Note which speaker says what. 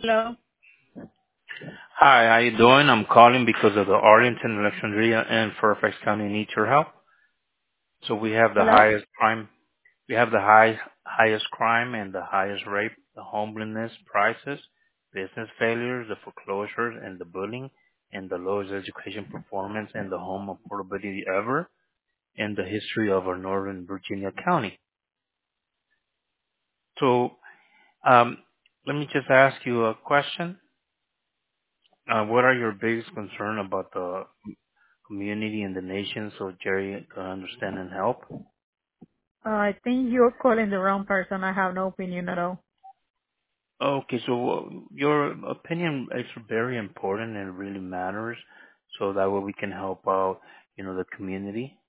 Speaker 1: Hello.
Speaker 2: Hi, how you doing? I'm calling because of the Arlington, Alexandria, and Fairfax County need your help. So we have the
Speaker 1: Hello.
Speaker 2: highest crime, we have the highest crime and the highest rape, the homelessness prices, business failures, the foreclosures, and the bullying, and the lowest education performance and the home affordability ever in the history of our Northern Virginia County. So, um, let me just ask you a question. What are your biggest concern about the community and the nation so Jerry can understand and help?
Speaker 1: I think you're calling the wrong person. I have no opinion at all.
Speaker 2: Okay, so your opinion is very important and really matters, so that way we can help out, the community.